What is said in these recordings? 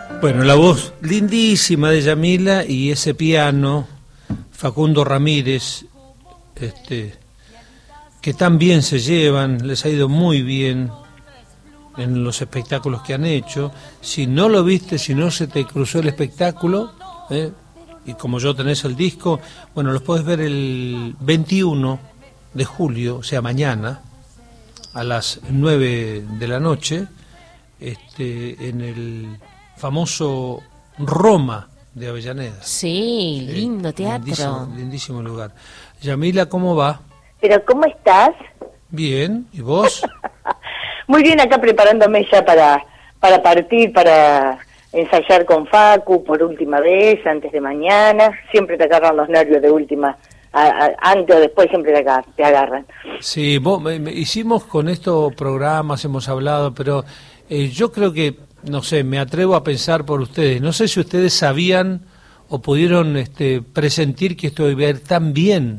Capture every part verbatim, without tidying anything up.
Bueno, la voz lindísima de Yamila y ese piano, Facundo Ramírez, este, que tan bien se llevan, les ha ido muy bien en los espectáculos que han hecho. Si no lo viste, si no se te cruzó el espectáculo, ¿eh? Y como yo tenés el disco, bueno, los podés ver el veintiuno de julio, o sea, mañana, a las nueve de la noche, este, en el famoso Roma de Avellaneda. Sí, lindo teatro. Lindísimo, lindísimo lugar. Yamila, ¿cómo va? Pero ¿cómo estás? Bien, ¿y vos? Muy bien, acá preparándome ya para, para partir, para ensayar con Facu por última vez, antes de mañana. Siempre te agarran los nervios de última, a, a, antes o después siempre te agarran. Te agarran. Sí, vos, me, me, hicimos con estos programas, hemos hablado, pero eh, yo creo que, no sé, me atrevo a pensar por ustedes. No sé si ustedes sabían o pudieron este, presentir que esto iba a ir tan bien.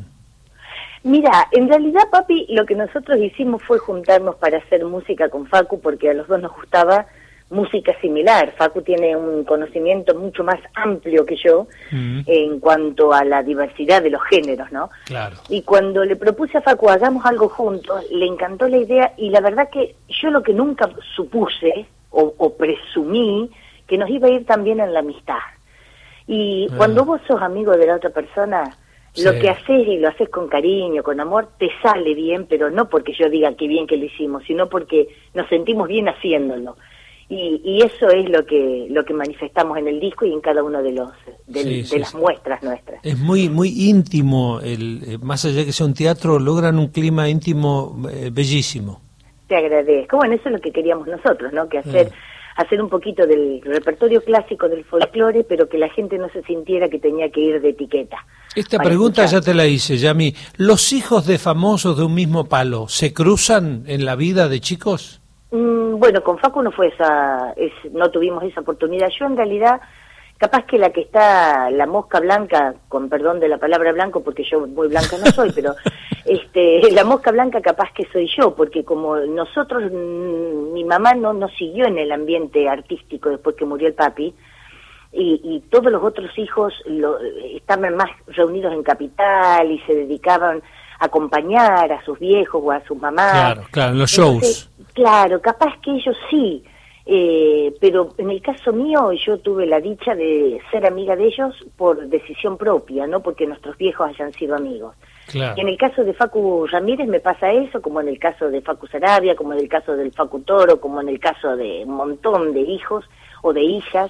Mira, en realidad, papi, lo que nosotros hicimos fue juntarnos para hacer música con Facu, porque a los dos nos gustaba música similar. Facu tiene un conocimiento mucho más amplio que yo mm. en cuanto a la diversidad de los géneros, ¿no? Claro. Y cuando le propuse a Facu, hagamos algo juntos, le encantó la idea, y la verdad que yo lo que nunca supuse o, o presumí, que nos iba a ir también en la amistad. Y ah. cuando vos sos amigo de la otra persona, sí, lo que haces y lo haces con cariño, con amor, te sale bien, pero no porque yo diga qué bien que lo hicimos, sino porque nos sentimos bien haciéndolo. Y, y eso es lo que lo que manifestamos en el disco y en cada uno de los de, sí, de sí, las sí. muestras nuestras. Es muy muy íntimo, el eh, más allá de que sea un teatro, logran un clima íntimo eh, bellísimo. Te agradezco. Bueno, eso es lo que queríamos nosotros, ¿no? Que hacer... Ah. hacer un poquito del repertorio clásico del folclore, pero que la gente no se sintiera que tenía que ir de etiqueta. Esta pregunta escuchar. Ya te la hice, Yami. ¿Los hijos de famosos de un mismo palo se cruzan en la vida de chicos? Mm, bueno, con Facu no fue esa, es, no tuvimos esa oportunidad. Yo en realidad, capaz que la que está, la mosca blanca, con perdón de la palabra blanco, porque yo muy blanca no soy, pero este, la mosca blanca capaz que soy yo, porque como nosotros, mmm, mi mamá no nos siguió en el ambiente artístico después que murió el papi, y, y todos los otros hijos lo, estaban más reunidos en Capital y se dedicaban a acompañar a sus viejos o a sus mamás. Claro, claro, en los shows. Entonces, claro, capaz que ellos sí. Eh, pero en el caso mío yo tuve la dicha de ser amiga de ellos por decisión propia, no porque nuestros viejos hayan sido amigos. Claro. Y en el caso de Facu Ramírez me pasa eso, como en el caso de Facu Sarabia, como en el caso del Facu Toro, como en el caso de un montón de hijos o de hijas,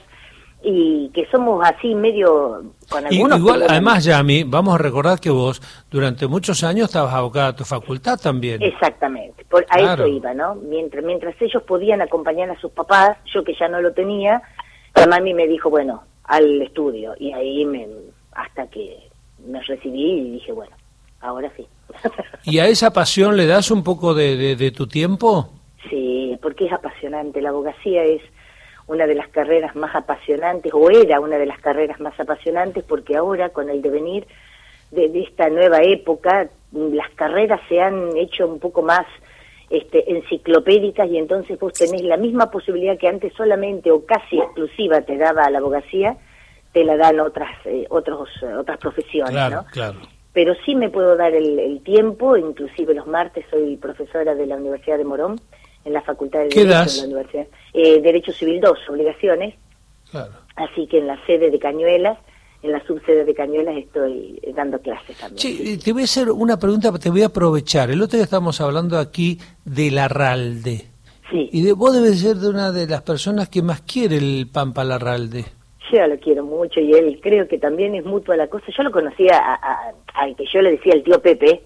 y que somos así medio con algunos... Y, igual, además, Yami, vamos a recordar que vos durante muchos años estabas abocada a tu facultad también. Exactamente, por, a claro. eso iba, ¿no? Mientras, mientras ellos podían acompañar a sus papás, yo que ya no lo tenía, la mami me dijo, bueno, al estudio, y ahí me, hasta que me recibí y dije, bueno, ahora sí. ¿Y a esa pasión le das un poco de, de, de tu tiempo? Sí, porque es apasionante, la abogacía es una de las carreras más apasionantes, o era una de las carreras más apasionantes, porque ahora, con el devenir de, de esta nueva época, las carreras se han hecho un poco más este, enciclopédicas, y entonces vos tenés la misma posibilidad que antes solamente o casi exclusiva te daba la abogacía, te la dan otras eh, otros otras profesiones, claro, ¿no? Claro. Pero sí me puedo dar el, el tiempo, inclusive los martes soy profesora de la Universidad de Morón, en la Facultad de Derecho de la Universidad. Eh, Derecho Civil dos, obligaciones. Claro. Así que en la sede de Cañuelas, en la subsede de Cañuelas estoy dando clases también. Sí, sí. Te voy a hacer una pregunta, te voy a aprovechar. El otro día estábamos hablando aquí de Larralde. Sí. Y de, vos debes ser de una de las personas que más quiere el Pampa Larralde. Yo lo quiero mucho y él creo que también es mutua la cosa. Yo lo conocía al que yo le decía el tío Pepe,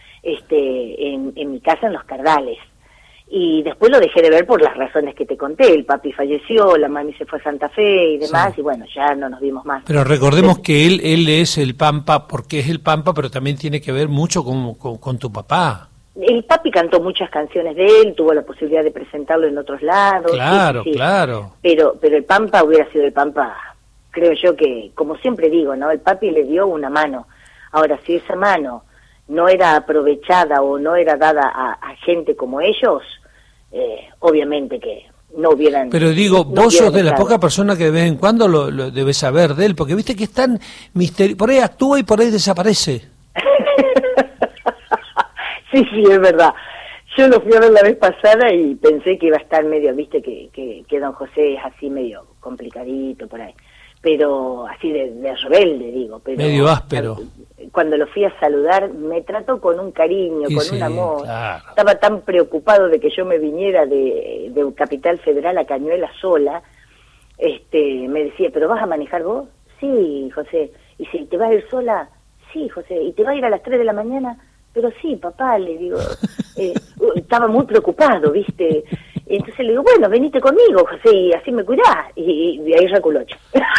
este, en, en mi casa en Los Cardales. Y después lo dejé de ver por las razones que te conté. El papi falleció, la mami se fue a Santa Fe y demás, sí. Y bueno, ya no nos vimos más. Pero recordemos sí. que él él es el Pampa, porque es el Pampa, pero también tiene que ver mucho con, con, con tu papá. El papi cantó muchas canciones de él, tuvo la posibilidad de presentarlo en otros lados. Claro, sí, sí, claro. Pero, pero el Pampa hubiera sido el Pampa, creo yo que, como siempre digo, ¿no? El papi le dio una mano. Ahora, si esa mano no era aprovechada o no era dada a, a gente como ellos... Eh, obviamente que no hubieran... Pero digo, no vos sos de las estado. pocas personas que de vez en cuando lo, lo debes saber de él, porque viste que es tan misterioso, por ahí actúa y por ahí desaparece. Sí, sí, es verdad. Yo lo fui a ver la vez pasada y pensé que iba a estar medio, viste, que, que, que don José es así medio complicadito por ahí, pero así de, de rebelde, digo. Pero medio áspero. Cuando lo fui a saludar, me trató con un cariño, Y con sí, un amor. claro. Estaba tan preocupado de que yo me viniera de, de Capital Federal a Cañuelas sola. Este, me decía, ¿pero vas a manejar vos? Sí, José. Y si te vas a ir sola, sí, José. ¿Y te vas a ir a las tres de la mañana? Pero sí, papá, le digo. Eh, estaba muy preocupado, ¿viste? Y entonces le digo, bueno, venite conmigo, José, y así me cuidás. Y, y ahí reculocho.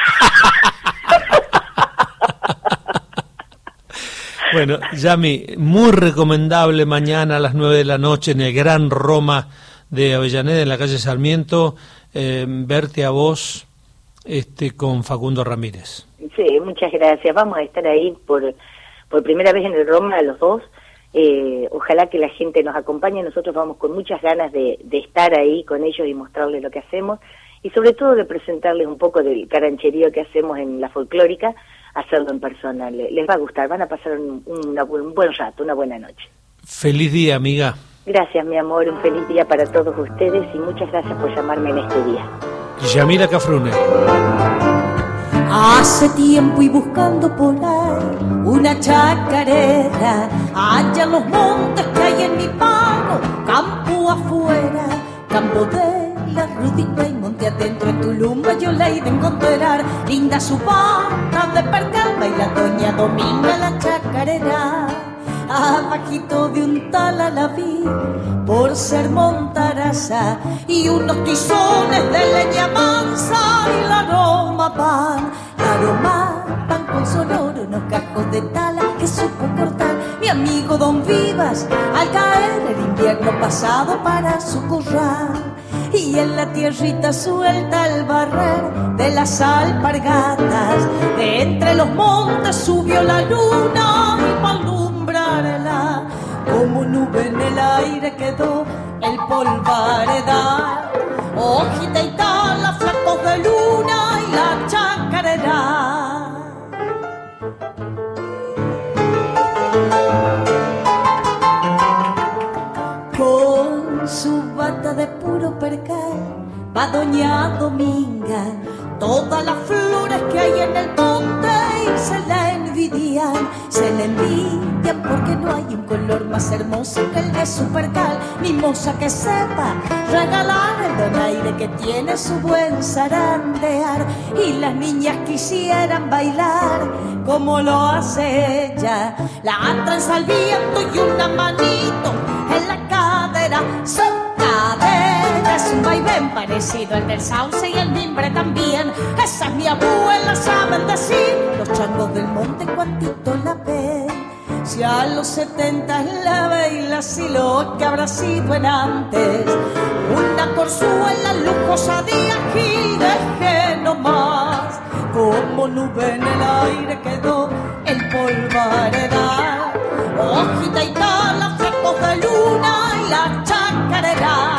Bueno, Yami, muy recomendable mañana a las nueve de la noche en el Gran Roma de Avellaneda, en la calle Sarmiento, eh, verte a vos este, con Facundo Ramírez. Sí, muchas gracias. Vamos a estar ahí por, por primera vez en el Roma, los dos. Eh, ojalá que la gente nos acompañe. Nosotros vamos con muchas ganas de, de estar ahí con ellos y mostrarles lo que hacemos. Y sobre todo de presentarles un poco del carancherío que hacemos en la folclórica, hacerlo en persona. Les va a gustar, van a pasar un, una, un buen rato, una buena noche. Feliz día, amiga. Gracias, mi amor, un feliz día para todos ustedes y muchas gracias por llamarme en este día. Yamila Cafrune. Hace tiempo y buscando por ahí una chacarera, allá en los montes que hay en mi pago, campo afuera, campo de la Rudita y monte adentro en Tulumba yo la he de encontrar, linda su pata de percal, baila doña Dominga la chacarera, abajito de un tal la vi, por ser montaraza, y unos tizones de leña mansa y la aroma pan, la aroma pan con sonoro, unos cajos de tala que supo cortar mi amigo Don Vivas al caer el invierno pasado para su corral. Y en la tierrita suelta el barrer de las alpargatas, de entre los montes subió la luna y para alumbrarla, como nube en el aire quedó el polvaredal, hojita y tala, flacos de luna y la chacarera. Con su bata de puro percal va doña Dominga, todas las flores que hay en el monte y se la envidian, se la envidian porque no hay un color más hermoso que el de su percal, mimosa que sepa regalar el donaire que tiene su buen zarandear, y las niñas quisieran bailar como lo hace ella, la tranza al viento y una manito en la cadera, su cadera es un vaivén parecido al del sauce y el mimbre también, esa es mi abuela, saben decir los changos del monte cuantito la ven, si a los setenta la baila si lo que habrá sido en antes, una corzuela lujosa de Gil dejé nomás, como nube en el aire quedó el polvaredal, hojita y tala, flacos de luna y la chacarera.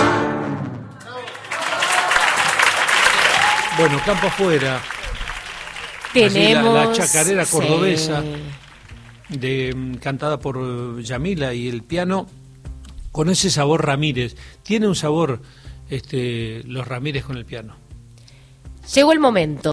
Bueno, campo afuera. Tenemos... La, la chacarera cordobesa, sí. de, cantada por uh, Yamila, y el piano con ese sabor Ramírez. Tiene un sabor este, los Ramírez con el piano. Llegó el momento.